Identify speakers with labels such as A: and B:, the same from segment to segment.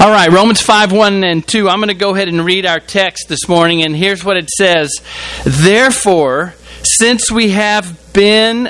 A: All right, Romans 5, 1 and 2. I'm going to go ahead and read our text this morning, and here's what it says. Therefore, since we have been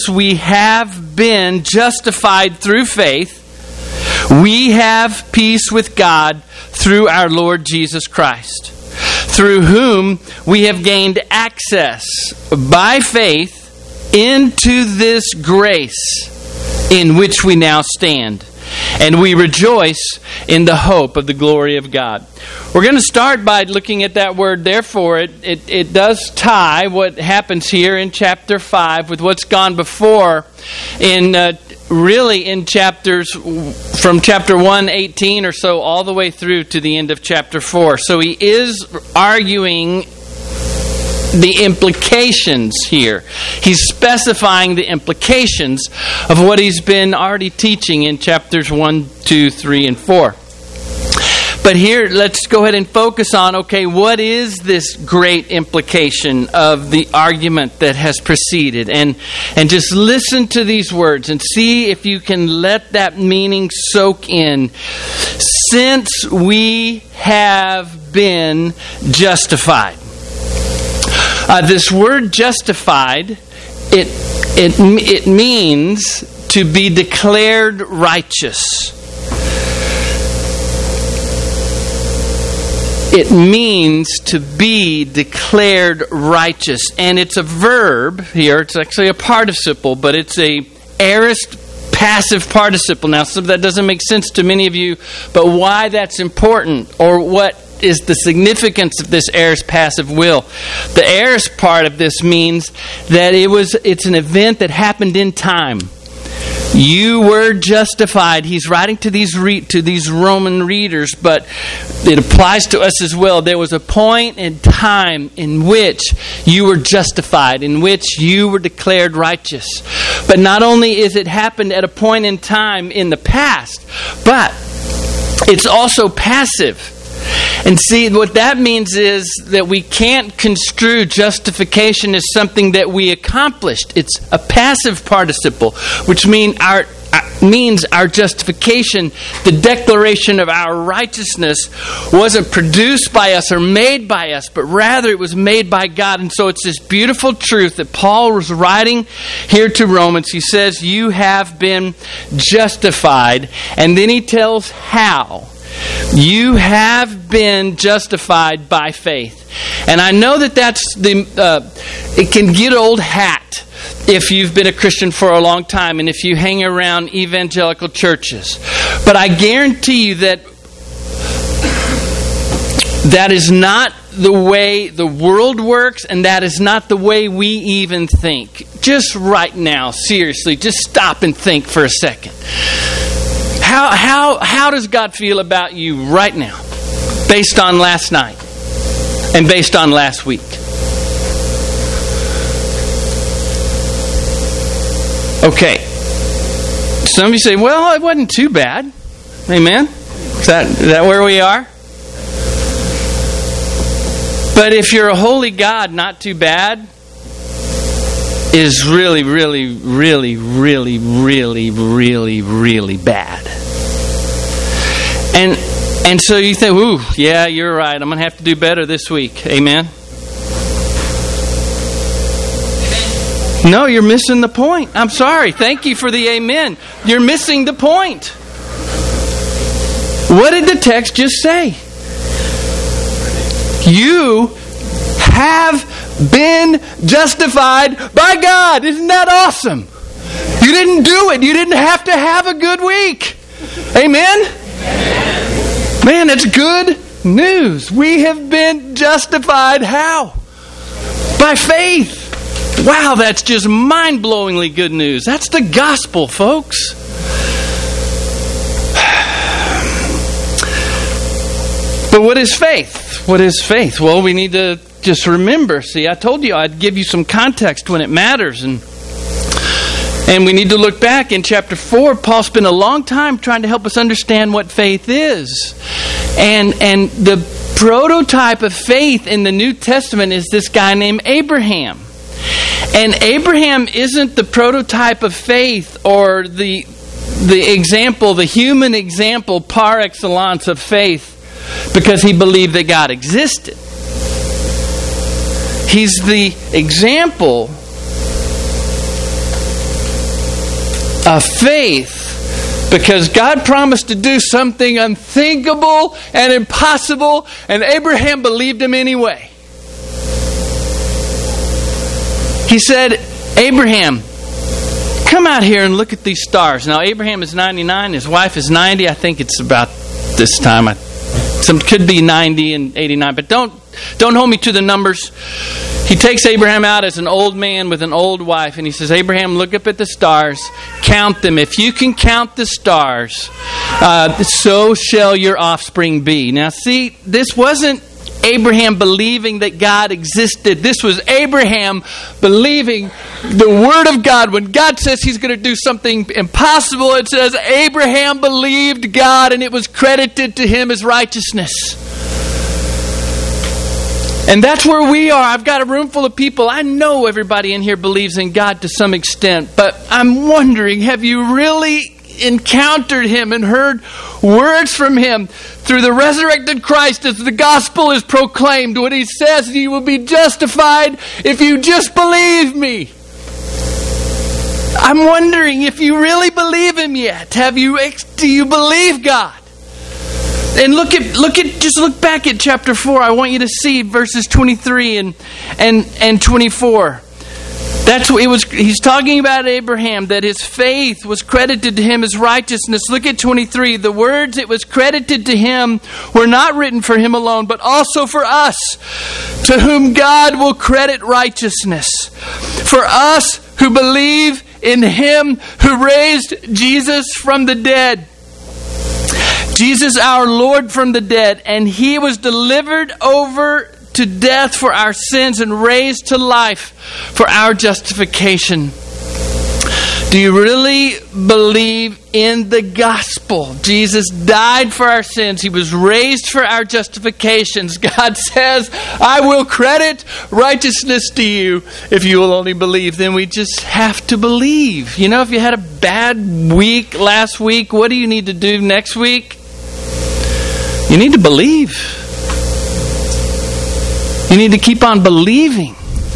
A: justified through faith, we have peace with God through our Lord Jesus Christ, through whom we have gained access by faith into this grace in which we now stand. And we rejoice in the hope of the glory of God. We're going to start by looking at that word, therefore. It does tie what happens here in chapter 5 with what's gone before in chapters from chapter 1:18 or so all the way through to the end of chapter 4. So he is arguing the implications here. He's specifying the implications of what he's been already teaching in chapters 1, 2, 3, and 4. But here, let's go ahead and focus on, what is this great implication of the argument that has preceded? And just listen to these words and see if you can let that meaning soak in. Since we have been justified. This word justified, it means to be declared righteous. It means to be declared righteous. And it's a verb here. It's actually a participle, but it's a aorist passive participle. Now, some of that doesn't make sense to many of you, but why that's important, or what is the significance of this aorist passive will. The aorist part of this means that it's an event that happened in time. You were justified. He's writing to these Roman readers, but it applies to us as well. There was a point in time in which you were justified, in which you were declared righteous. But not only is it happened at a point in time in the past, but it's also passive. And see, what that means is that we can't construe justification as something that we accomplished. It's a passive participle, which means our justification, the declaration of our righteousness, wasn't produced by us or made by us, but rather it was made by God. And so it's this beautiful truth that Paul was writing here to Romans. He says, you have been justified. And then he tells how. You have been justified by faith. And I know that that's it can get old hat if you've been a Christian for a long time and if you hang around evangelical churches. But I guarantee you that is not the way the world works, and that is not the way we even think. Just right now, seriously, just stop and think for a second. How does God feel about you right now, based on last night and based on last week? Okay. Some of you say, well, it wasn't too bad. Amen? Is that where we are? But if you're a holy God, not too bad is really, really, really, really, really, really, really bad. And so you think, ooh, yeah, you're right. I'm going to have to do better this week. Amen? No, you're missing the point. I'm sorry. Thank you for the amen. You're missing the point. What did the text just say? You have been justified by God. Isn't that awesome? You didn't do it. You didn't have to have a good week. Amen? Man, it's good news. We have been justified how? By faith. Wow, that's just mind-blowingly good news. That's the gospel, folks. But what is faith? What is faith? Well, we need to just remember. See, I told you I'd give you some context when it matters. And we need to look back in chapter 4. Paul spent a long time trying to help us understand what faith is. And the prototype of faith in the New Testament is this guy named Abraham. And Abraham isn't the prototype of faith or the the example, the human example par excellence of faith because he believed that God existed. He's the example of faith because God promised to do something unthinkable and impossible, and Abraham believed him anyway. He said, Abraham, come out here and look at these stars. Now, Abraham is 99. His wife is 90. I think it's about this time. Some could be 90 and 89. But don't hold me to the numbers. He takes Abraham out as an old man with an old wife. And he says, Abraham, look up at the stars. Count them. If you can count the stars, so shall your offspring be. Now, see, this wasn't Abraham believing that God existed. This was Abraham believing the Word of God. When God says He's going to do something impossible, it says Abraham believed God and it was credited to him as righteousness. And that's where we are. I've got a room full of people. I know everybody in here believes in God to some extent, but I'm wondering, have you really encountered Him and heard words from Him through the resurrected Christ as the gospel is proclaimed, when He says you will be justified if you just believe me? I'm wondering if you really believe Him yet. Do you believe God? And just look back at chapter 4. I want you to see verses 23 and 24. That's what it was. He's talking about Abraham, that his faith was credited to him as righteousness. Look at 23. The words it was credited to him were not written for him alone, but also for us, to whom God will credit righteousness. For us who believe in Him who raised Jesus from the dead. Jesus our Lord from the dead, and He was delivered over to death for our sins and raised to life for our justification. Do you really believe in the gospel? Jesus died for our sins. He was raised for our justifications. God says, I will credit righteousness to you if you will only believe. Then we just have to believe. You know, if you had a bad week last week, what do you need to do next week? You need to believe. You need to keep on believing.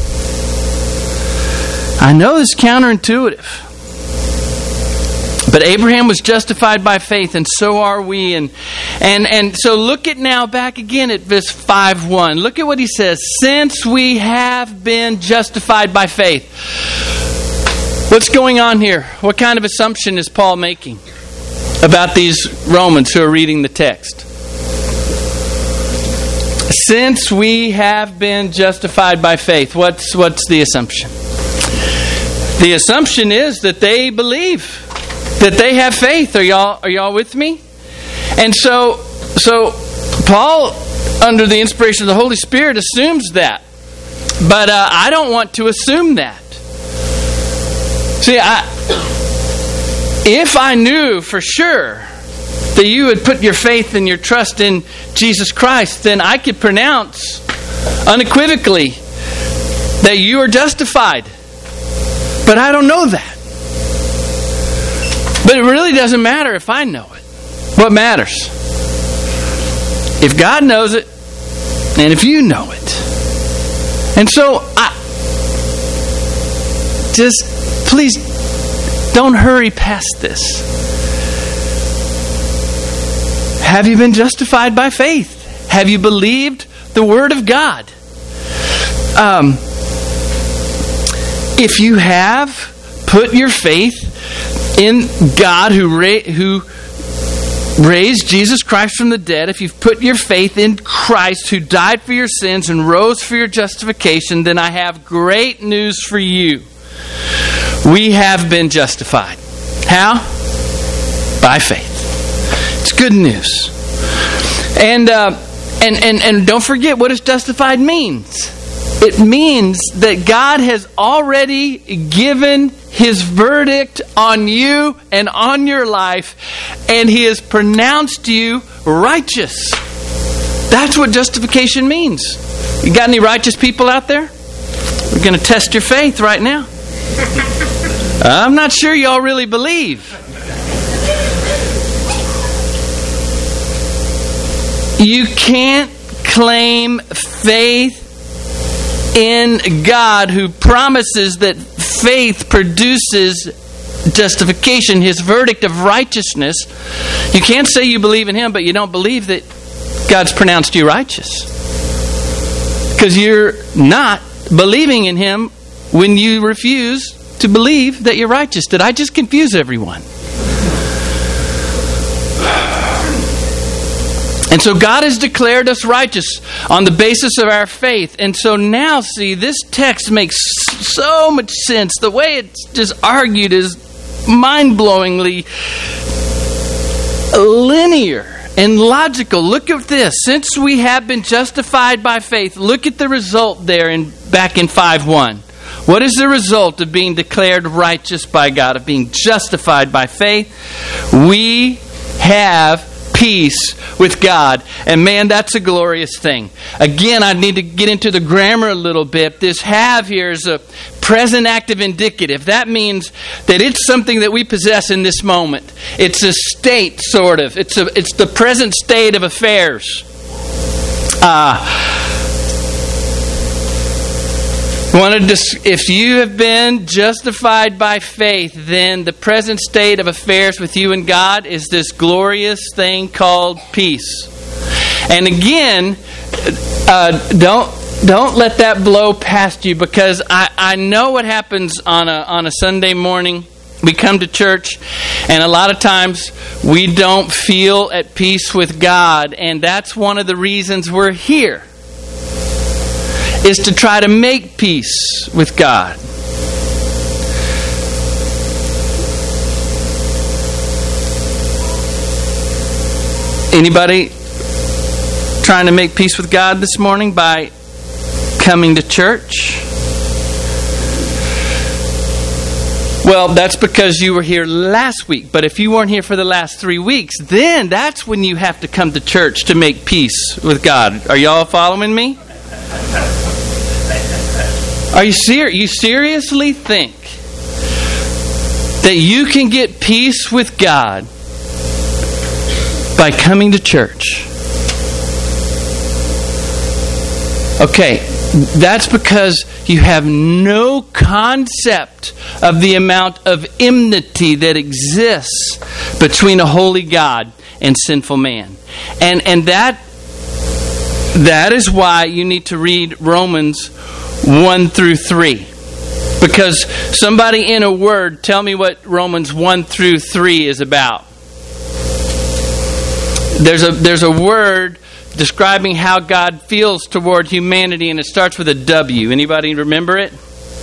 A: I know this is counterintuitive. But Abraham was justified by faith, and so are we. And so look at now back again at verse 5:1. Look at what he says. Since we have been justified by faith. What's going on here? What kind of assumption is Paul making about these Romans who are reading the text? Since we have been justified by faith, what's the assumption? The assumption is that they believe, that they have faith. Are y'all with me? And so Paul, under the inspiration of the Holy Spirit, assumes that. But I don't want to assume that. See, if I knew for sure that you would put your faith and your trust in Jesus Christ, then I could pronounce unequivocally that you are justified. But I don't know that. But it really doesn't matter if I know it. What matters? If God knows it, and if you know it. And so, please don't hurry past this. Have you been justified by faith? Have you believed the Word of God? If you have put your faith in God who raised Jesus Christ from the dead, if you've put your faith in Christ who died for your sins and rose for your justification, then I have great news for you. We have been justified. How? By faith. It's good news. And don't forget, what does justified means? It means that God has already given His verdict on you and on your life, and He has pronounced you righteous. That's what justification means. You got any righteous people out there? We're going to test your faith right now. I'm not sure y'all really believe. You can't claim faith in God who promises that faith produces justification, His verdict of righteousness. You can't say you believe in Him, but you don't believe that God's pronounced you righteous. Because you're not believing in Him when you refuse to believe that you're righteous. Did I just confuse everyone? And so God has declared us righteous on the basis of our faith. And so now, see, this text makes so much sense. The way it's just argued is mind-blowingly linear and logical. Look at this. Since we have been justified by faith, look at the result there back in 5:1. What is the result of being declared righteous by God, of being justified by faith? We have peace with God. And man, that's a glorious thing. Again, I need to get into the grammar a little bit. This have here is a present active indicative. That means that it's something that we possess in this moment. It's a state, sort of. It's the present state of affairs. If you have been justified by faith, then the present state of affairs with you and God is this glorious thing called peace. And again, don't let that blow past you, because I know what happens on a Sunday morning. We come to church, and a lot of times we don't feel at peace with God, and that's one of the reasons we're here, is to try to make peace with God. Anybody trying to make peace with God this morning by coming to church? Well, that's because you were here last week. But if you weren't here for the last 3 weeks, then that's when you have to come to church to make peace with God. Are y'all following me? Are you serious? You seriously think that you can get peace with God by coming to church? Okay, that's because you have no concept of the amount of enmity that exists between a holy God and sinful man. And that is why you need to read Romans 1 through 3. Because somebody in a word, tell me what Romans 1 through 3 is about. There's a word describing how God feels toward humanity, and it starts with a W. Anybody remember it?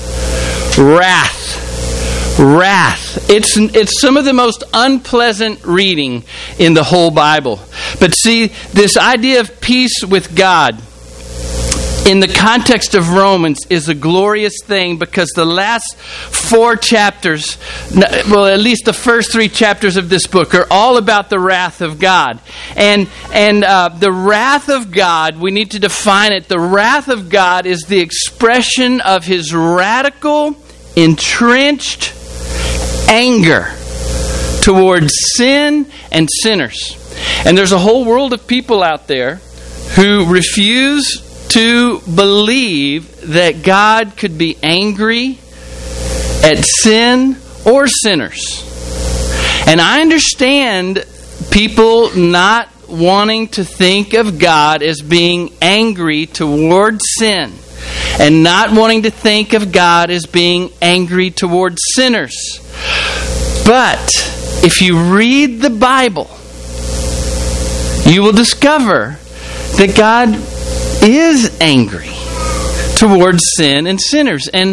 A: Wrath. Wrath. It's some of the most unpleasant reading in the whole Bible. But see, this idea of peace with God in the context of Romans is a glorious thing, because the last 4 chapters, well, at least the first 3 chapters of this book, are all about the wrath of God. And the wrath of God, we need to define it. The wrath of God is the expression of His radical, entrenched anger towards sin and sinners. And there's a whole world of people out there who refuse to believe that God could be angry at sin or sinners. And I understand people not wanting to think of God as being angry towards sin, and not wanting to think of God as being angry towards sinners. But if you read the Bible, you will discover that God is angry towards sin and sinners. And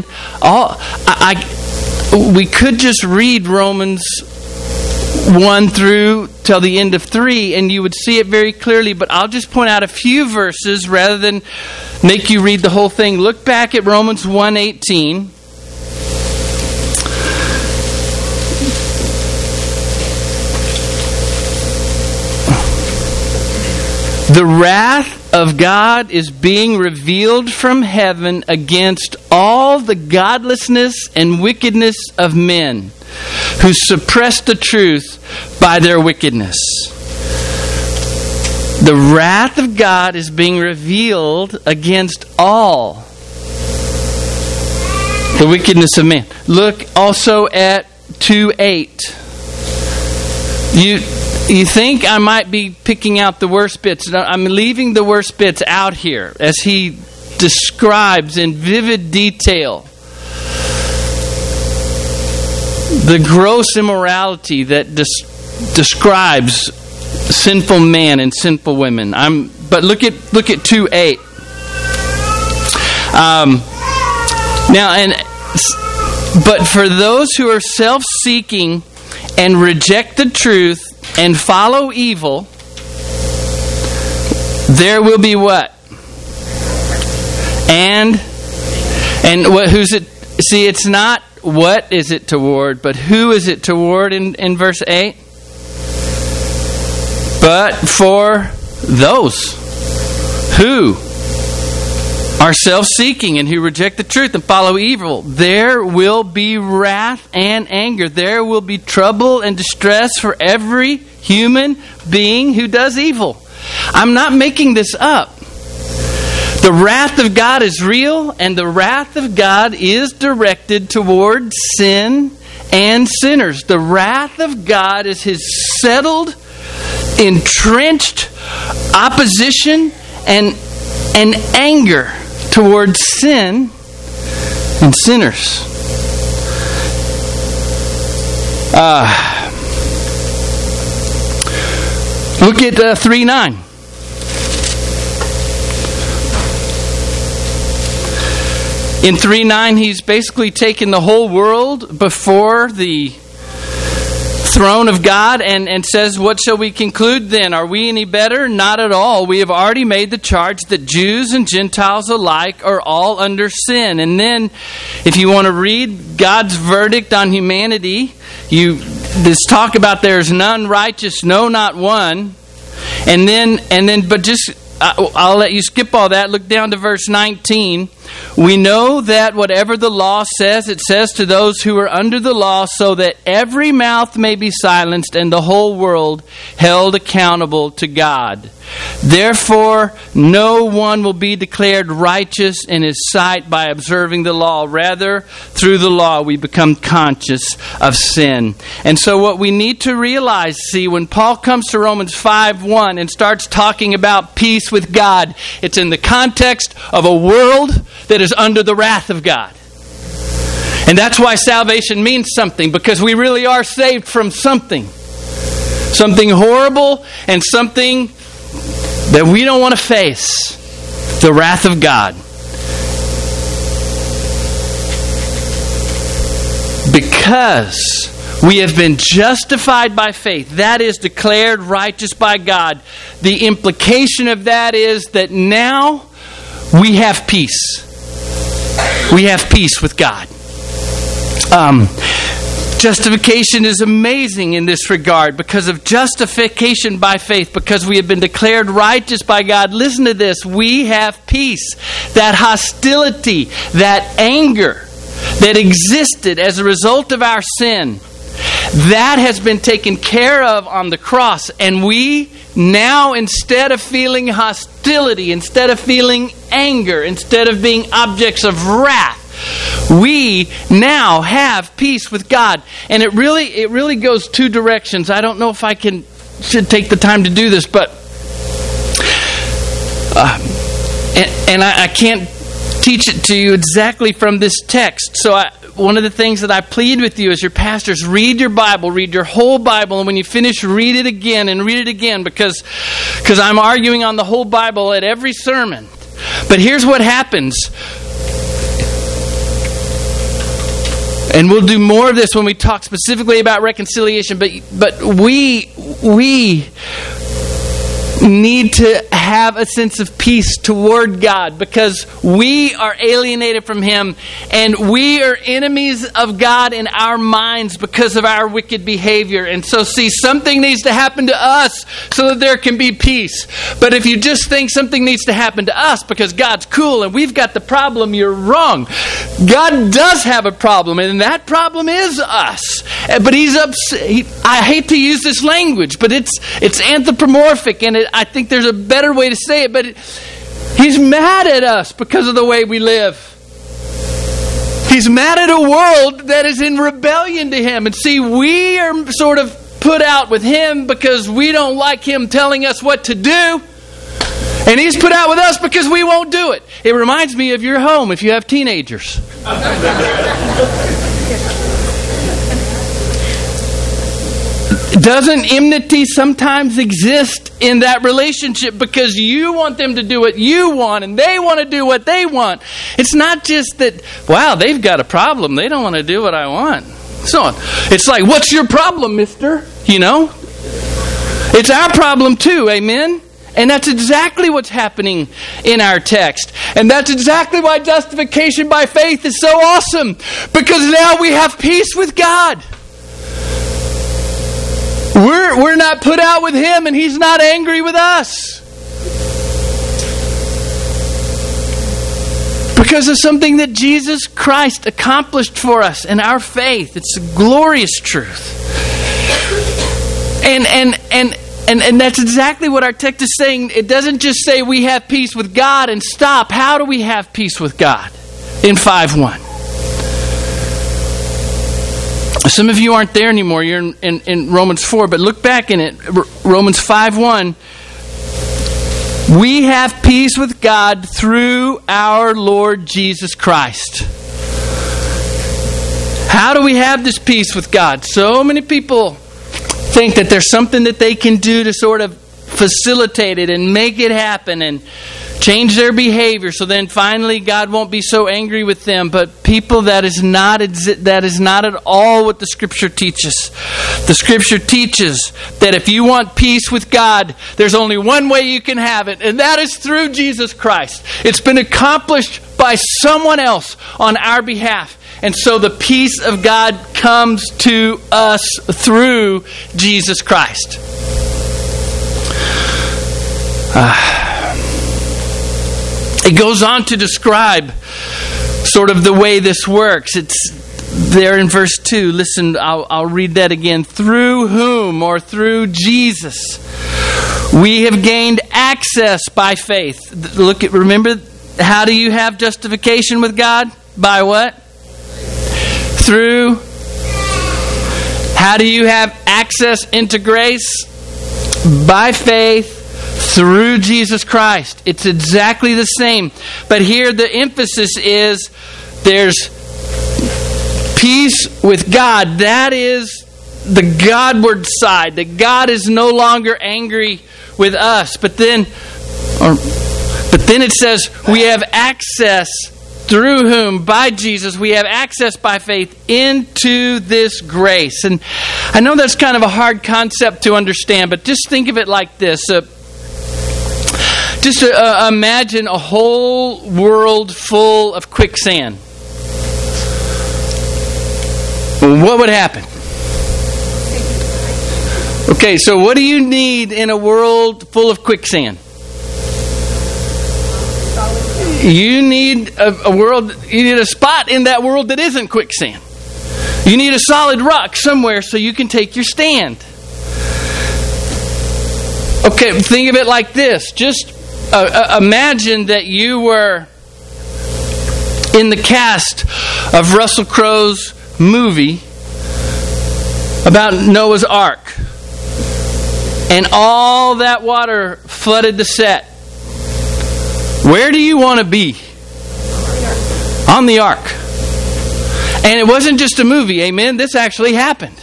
A: we could just read Romans 1 through till the end of 3, and you would see it very clearly. But I'll just point out a few verses rather than make you read the whole thing. Look back at Romans 1:18. The wrath of God is being revealed from heaven against all the godlessness and wickedness of men who suppress the truth by their wickedness. The wrath of God is being revealed against all the wickedness of man. Look also at 2:8. You think I might be picking out the worst bits. I'm leaving the worst bits out here as he describes in vivid detail the gross immorality that describes sinful man and sinful women. But look at 2:8. But for those who are self-seeking and reject the truth and follow evil, there will be what? And what? Who's it? See, it's not what is it toward, but who is it toward in verse 8? But for those who are self-seeking and who reject the truth and follow evil, there will be wrath and anger. There will be trouble and distress for every human being who does evil. I'm not making this up. The wrath of God is real, and the wrath of God is directed toward sin and sinners. The wrath of God is His settled, entrenched opposition and anger towards sin and sinners. Look at 3:9. In 3:9, he's basically taken the whole world before the throne of God and says, what shall we conclude then? Are we any better? Not at all. We have already made the charge that Jews and Gentiles alike are all under sin. And then, if you want to read God's verdict on humanity, this talk about there's none righteous, no, not one. And then, but just, I'll let you skip all that. Look down to verse 19. We know that whatever the law says, it says to those who are under the law, so that every mouth may be silenced and the whole world held accountable to God. Therefore, no one will be declared righteous in His sight by observing the law. Rather, through the law, we become conscious of sin. And so what we need to realize, see, when Paul comes to Romans 5:1 and starts talking about peace with God, it's in the context of a world that is under the wrath of God. And that's why salvation means something, because we really are saved from something. Something horrible and something that we don't want to face. The wrath of God. Because we have been justified by faith, that is, declared righteous by God. The implication of that is that now we have peace. We have peace with God. Justification is amazing in this regard because of justification by faith, because we have been declared righteous by God. Listen to this. We have peace. That hostility, that anger that existed as a result of our sin, that has been taken care of on the cross. And we now, instead of feeling hostility, instead of feeling anger, instead of being objects of wrath, we now have peace with God. And it really goes two directions. I don't know if I should take the time to do this, but I can't teach it to you exactly from this text. So one of the things that I plead with you as your pastors, read your Bible, read your whole Bible, and when you finish, read it again and read it again, because I'm arguing on the whole Bible at every sermon. But here's what happens. And we'll do more of this when we talk specifically about reconciliation, but we need to have a sense of peace toward God, because we are alienated from Him and we are enemies of God in our minds because of our wicked behavior. And so, see, something needs to happen to us so that there can be peace. But if you just think something needs to happen to us because God's cool and we've got the problem, you're wrong. God does have a problem, and that problem is us. but he's upset. I hate to use this language, but it's anthropomorphic, and I think there's a better way to say it, but he's mad at us because of the way we live. He's mad at a world that is in rebellion to him. And see, we are sort of put out with him because we don't like him telling us what to do. And he's put out with us because we won't do it. It reminds me of your home if you have teenagers. Doesn't enmity sometimes exist in that relationship because you want them to do what you want and they want to do what they want? It's not just that, wow, they've got a problem. They don't want to do what I want. So on. It's like, what's your problem, mister? You know? It's our problem too, amen? And that's exactly what's happening in our text. And that's exactly why justification by faith is so awesome. Because now we have peace with God. We're not put out with him and he's not angry with us. Because of something that Jesus Christ accomplished for us in our faith. It's a glorious truth. And that's exactly what our text is saying. It doesn't just say we have peace with God and stop. How do we have peace with God? In 5:1. Some of you aren't there anymore. You're in Romans 4, but look back in it. Romans 5:1. We have peace with God through our Lord Jesus Christ. How do we have this peace with God? So many people think that there's something that they can do to sort of facilitate it and make it happen and change their behavior so then finally God won't be so angry with them. But people, that is not at all what the Scripture teaches. The Scripture teaches that if you want peace with God, there's only one way you can have it, and that is through Jesus Christ. It's been accomplished by someone else on our behalf. And so the peace of God comes to us through Jesus Christ. It goes on to describe sort of the way this works. It's there in verse 2. Listen, I'll read that again. Through whom, or through Jesus, we have gained access by faith. Remember, how do you have justification with God? By what? Through. How do you have access into grace? By faith. Through Jesus Christ. It's exactly the same. But here the emphasis is there's peace with God. That is the Godward side. That God is no longer angry with us. But then it says we have access through whom, by Jesus, we have access by faith into this grace. And I know that's kind of a hard concept to understand, but just think of it like this. Just imagine a whole world full of quicksand. What would happen? Okay, so what do you need in a world full of quicksand? You need you need a spot in that world that isn't quicksand. You need a solid rock somewhere so you can take your stand. Okay, think of it like this. Just imagine that you were in the cast of Russell Crowe's movie about Noah's Ark. And all that water flooded the set. Where do you want to be? On the ark. And it wasn't just a movie, amen? This actually happened.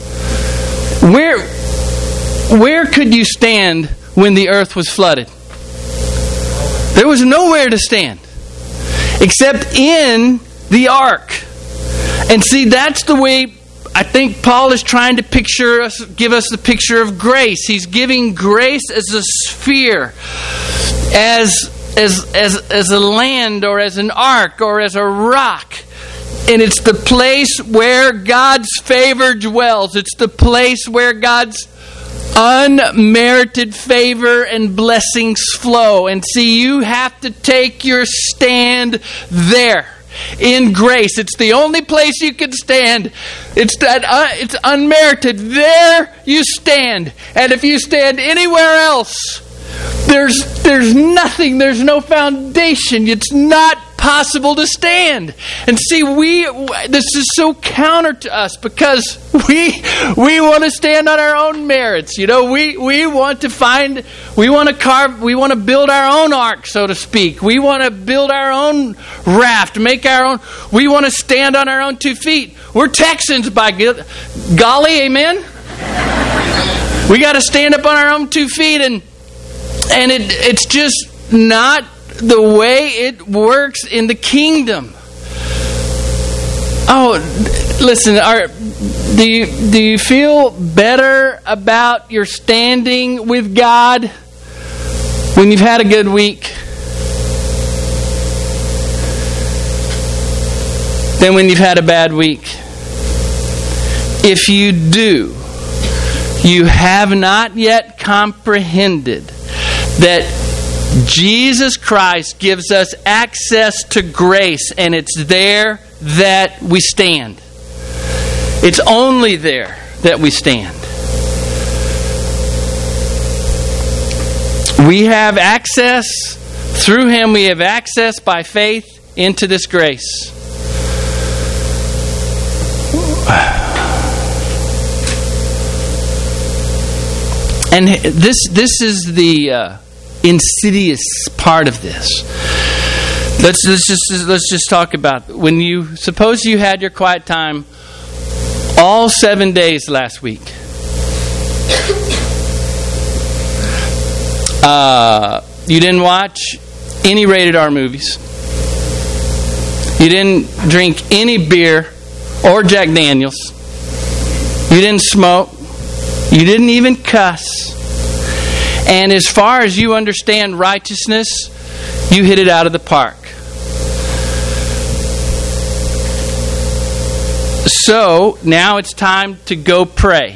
A: Where could you stand when the earth was flooded? There was nowhere to stand except in the ark. And see, that's the way I think Paul is trying to give us the picture of grace. He's giving grace as a sphere, as a land, or as an ark, or as a rock. And it's the place where God's favor dwells. It's the place where God's unmerited favor and blessings flow. And see, you have to take your stand there. in grace. It's the only place you can stand. It's unmerited. There you stand. And if you stand anywhere else, there's nothing. There's no foundation. It's not possible to stand. And see, this is so counter to us because we want to stand on our own merits. We want to build our own ark, so to speak. We want to build our own raft, make our own. We want to stand on our own 2 feet. We're Texans by golly, amen? We got to stand up on our own 2 feet, and it's just not the way it works in the kingdom. Oh, listen, do you feel better about your standing with God when you've had a good week than when you've had a bad week? If you do, you have not yet comprehended that Jesus Christ gives us access to grace, and it's there that we stand. It's only there that we stand. We have access through Him. We have access by faith into this grace. And this is the insidious part of this. Let's just talk about when you suppose you had your quiet time all 7 days last week. You didn't watch any rated R movies. You didn't drink any beer or Jack Daniels. You didn't smoke. You didn't even cuss. And as far as you understand righteousness, you hit it out of the park. So, now it's time to go pray.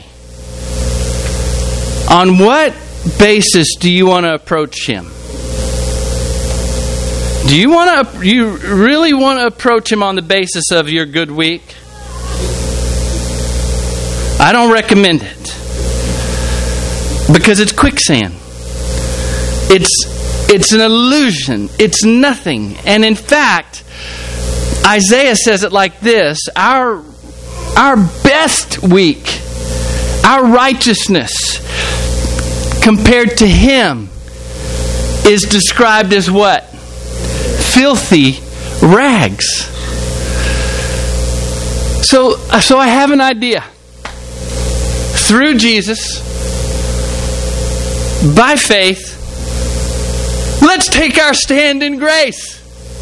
A: On what basis do you want to approach Him? Do you really want to approach Him on the basis of your good week? I don't recommend it. Because it's quicksand. It's an illusion. It's nothing. And in fact, Isaiah says it like this: our best week, our righteousness compared to Him is described as what? Filthy rags. So I have an idea. Through Jesus, by faith, let's take our stand in grace,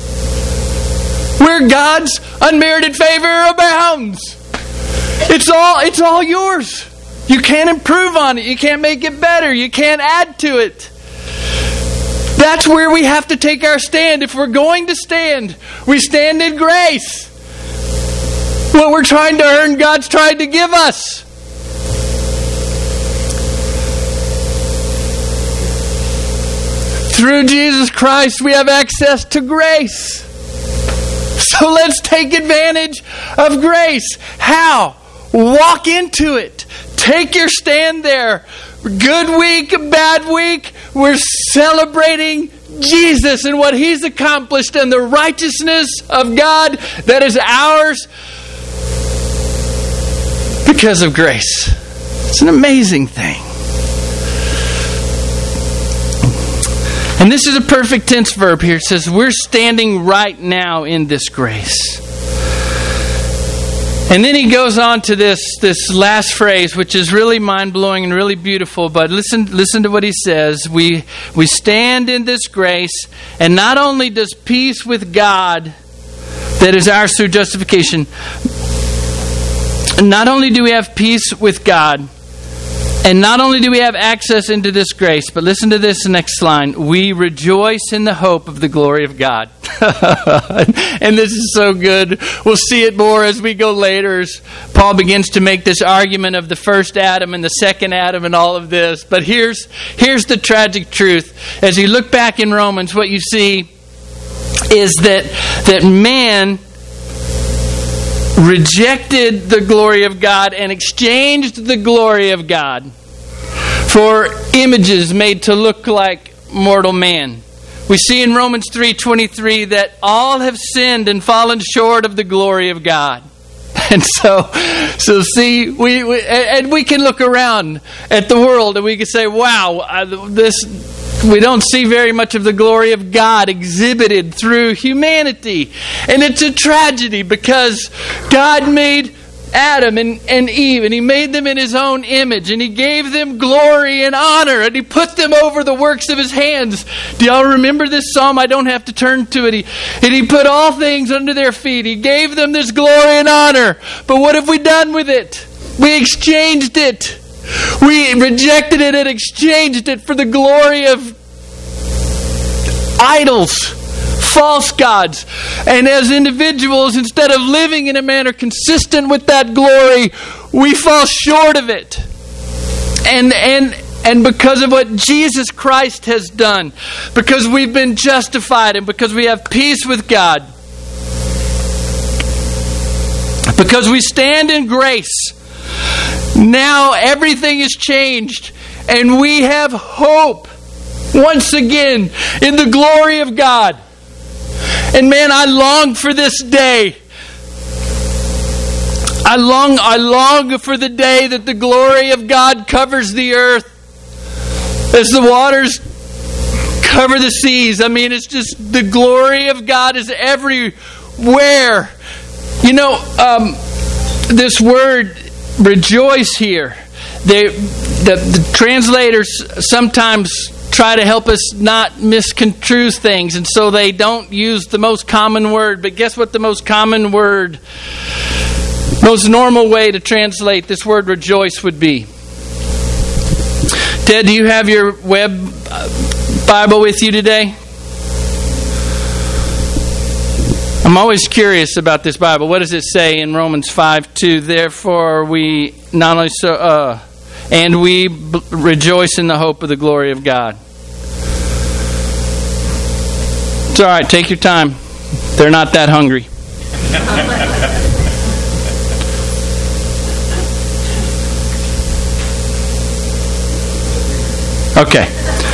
A: where God's unmerited favor abounds. It's all yours. You can't improve on it. You can't make it better. You can't add to it. That's where we have to take our stand. If we're going to stand, we stand in grace. What we're trying to earn, God's trying to give us. Through Jesus Christ, we have access to grace. So let's take advantage of grace. How? Walk into it. Take your stand there. Good week, bad week, we're celebrating Jesus and what He's accomplished and the righteousness of God that is ours because of grace. It's an amazing thing. And this is a perfect tense verb here. It says we're standing right now in this grace. And then he goes on to this last phrase, which is really mind-blowing and really beautiful. But listen to what he says. We stand in this grace, and not only does peace with God that is ours through justification, not only do we have peace with God, and not only do we have access into this grace, but listen to this next line. We rejoice in the hope of the glory of God. And this is so good. We'll see it more as we go later, as Paul begins to make this argument of the first Adam and the second Adam and all of this. But here's the tragic truth. As you look back in Romans, what you see is that man rejected the glory of God and exchanged the glory of God for images made to look like mortal man. We see in Romans 3:23 that all have sinned and fallen short of the glory of God. And so see, we can look around at the world and we can say, wow, we don't see very much of the glory of God exhibited through humanity. And it's a tragedy because God made Adam and Eve, and He made them in His own image, and He gave them glory and honor, and He put them over the works of His hands. Do y'all remember this psalm? I don't have to turn to it. And He put all things under their feet. He gave them this glory and honor. But what have we done with it? We exchanged it. We rejected it and exchanged it for the glory of idols, false gods. And as individuals, instead of living in a manner consistent with that glory, we fall short of it. And because of what Jesus Christ has done, because we've been justified and because we have peace with God, because we stand in grace, now everything is changed and we have hope once again in the glory of God. And man, I long for this day. I long for the day that the glory of God covers the earth as the waters cover the seas. I mean, it's just the glory of God is everywhere. You know, this word rejoice here, the translators sometimes try to help us not misconstrue things, and so they don't use the most common word. But guess what the most common word, most normal way to translate this word rejoice would be? Ted, do you have your web Bible with you today? I'm always curious about this Bible. What does it say in Romans 5:2? Therefore we not only so and we rejoice in the hope of the glory of God. It's all right. Take your time. They're not that hungry. Okay.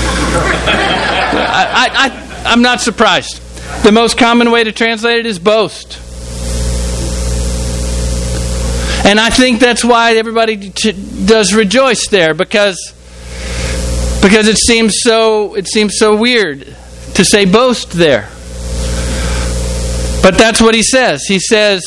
A: I'm not surprised. The most common way to translate it is boast. And I think that's why everybody does rejoice there, because it seems so weird to say boast there. But that's what he says. He says,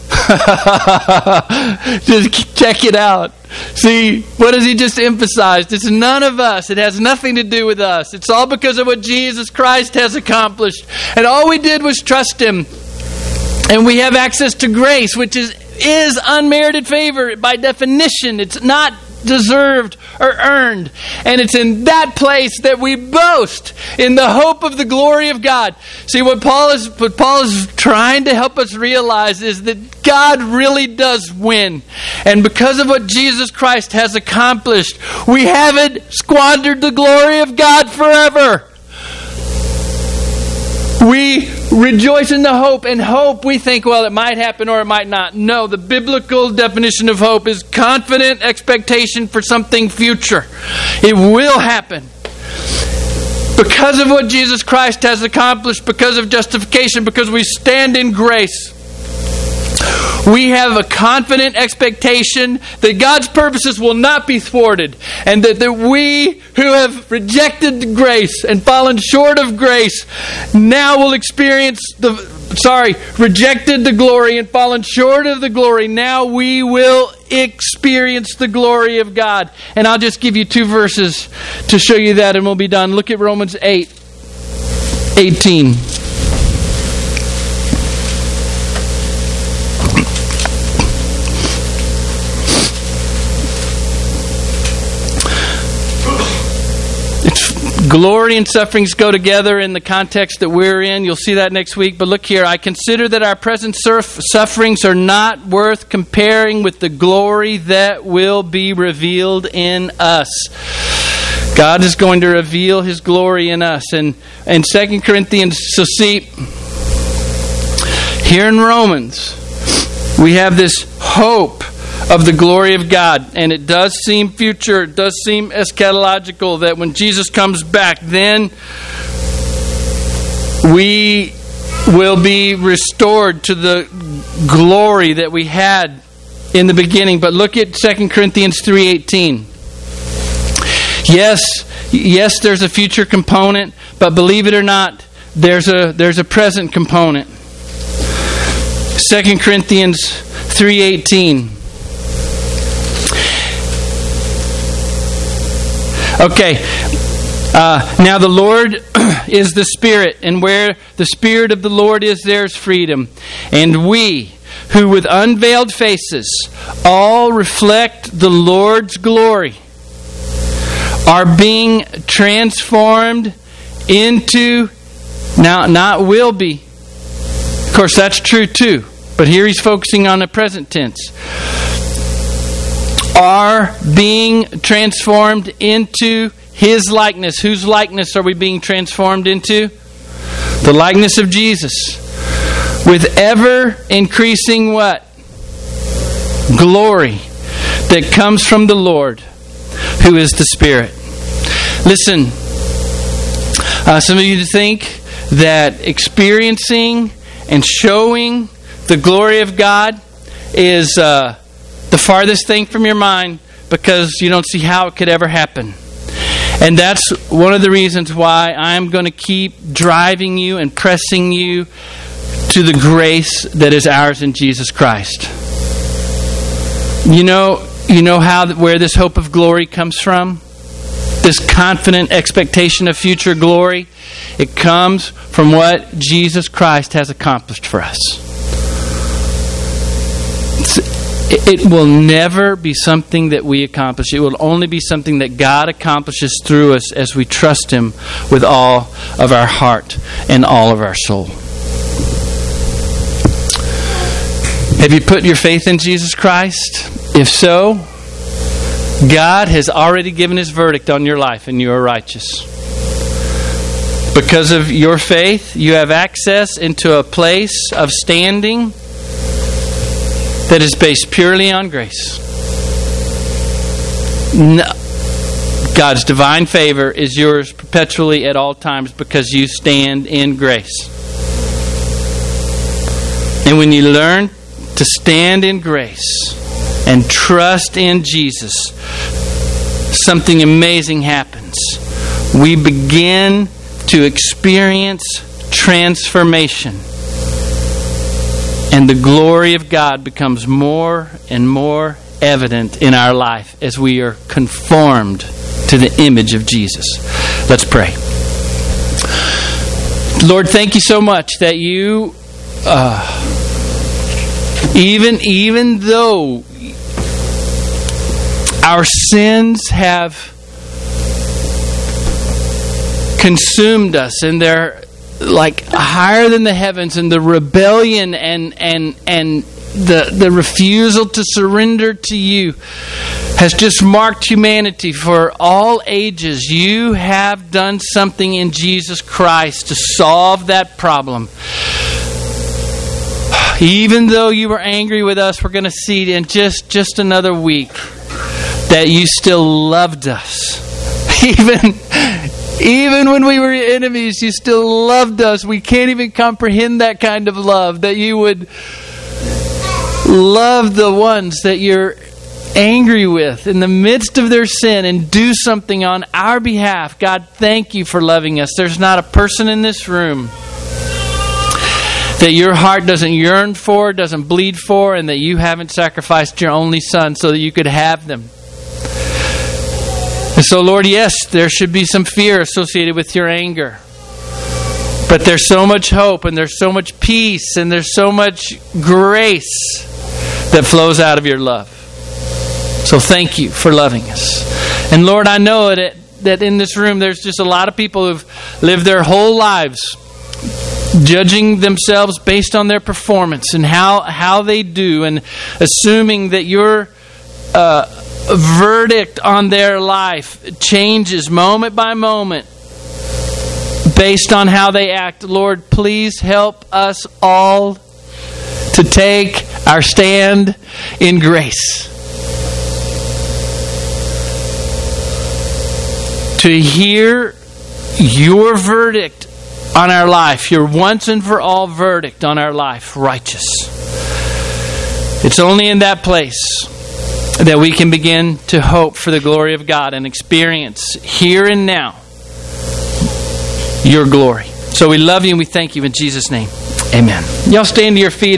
A: just check it out. See, what does he just emphasize? It's none of us. It has nothing to do with us. It's all because of what Jesus Christ has accomplished. And all we did was trust Him. And we have access to grace, which is unmerited favor by definition. It's not deserved or earned. And it's in that place that we boast in the hope of the glory of God. See, what Paul is trying to help us realize is that God really does win. And because of what Jesus Christ has accomplished, we haven't squandered the glory of God forever. We rejoice in the hope, and hope we think, well, it might happen or it might not. No, the biblical definition of hope is confident expectation for something future. It will happen. Because of what Jesus Christ has accomplished, because of justification, because we stand in grace, we have a confident expectation that God's purposes will not be thwarted, and that we who have rejected grace and fallen short of grace now will rejected the glory and fallen short of the glory. Now we will experience the glory of God. And I'll just give you 2 verses to show you that, and we'll be done. Look at Romans 8:18. Glory and sufferings go together in the context that we're in. You'll see that next week. But look here. I consider that our present sufferings are not worth comparing with the glory that will be revealed in us. God is going to reveal His glory in us. And 2 Corinthians, so see, here in Romans, We have this hope of the glory of God. And it does seem future, it does seem eschatological that when Jesus comes back, then we will be restored to the glory that we had in the beginning. But look at 2 Corinthians 3:18. Yes, there's a future component, but believe it or not, there's a present component. 2 Corinthians 3:18. Okay. Now the Lord is the Spirit, and where the Spirit of the Lord is, there's freedom. And we, who with unveiled faces all reflect the Lord's glory, are being transformed into, now not will be. Of course, that's true too. But here he's focusing on the present tense. Are being transformed into His likeness. Whose likeness are we being transformed into? The likeness of Jesus. With ever increasing what? Glory that comes from the Lord, who is the Spirit. Listen, some of you think that experiencing and showing the glory of God is the farthest thing from your mind because you don't see how it could ever happen. And that's one of the reasons why I'm going to keep driving you and pressing you to the grace that is ours in Jesus Christ. You know where this hope of glory comes from? This confident expectation of future glory? It comes from what Jesus Christ has accomplished for us. It will never be something that we accomplish. It will only be something that God accomplishes through us as we trust Him with all of our heart and all of our soul. Have you put your faith in Jesus Christ? If so, God has already given His verdict on your life and you are righteous. Because of your faith, you have access into a place of standing that is based purely on grace. No. God's divine favor is yours perpetually at all times because you stand in grace. And when you learn to stand in grace and trust in Jesus, something amazing happens. We begin to experience transformation. And the glory of God becomes more and more evident in our life as we are conformed to the image of Jesus. Let's pray. Lord, thank you so much that you, even though our sins have consumed us and they're like higher than the heavens, and the rebellion and the refusal to surrender to you has just marked humanity for all ages. You have done something in Jesus Christ to solve that problem. Even though you were angry with us, we're going to see in just another week that you still loved us. Even when we were enemies, you still loved us. We can't even comprehend that kind of love, that you would love the ones that you're angry with in the midst of their sin and do something on our behalf. God, thank you for loving us. There's not a person in this room that your heart doesn't yearn for, doesn't bleed for, and that you haven't sacrificed your only Son so that you could have them. And so, Lord, yes, there should be some fear associated with your anger. But there's so much hope, and there's so much peace, and there's so much grace that flows out of your love. So thank you for loving us. And Lord, I know that in this room there's just a lot of people who've lived their whole lives judging themselves based on their performance and how they do, and assuming that your verdict on their life changes moment by moment based on how they act. Lord, please help us all to take our stand in grace. To hear your verdict on our life, your once and for all verdict on our life, righteous. It's only in that place that we can begin to hope for the glory of God and experience here and now your glory. So we love you and we thank you in Jesus' name. Amen. Y'all stand to your feet.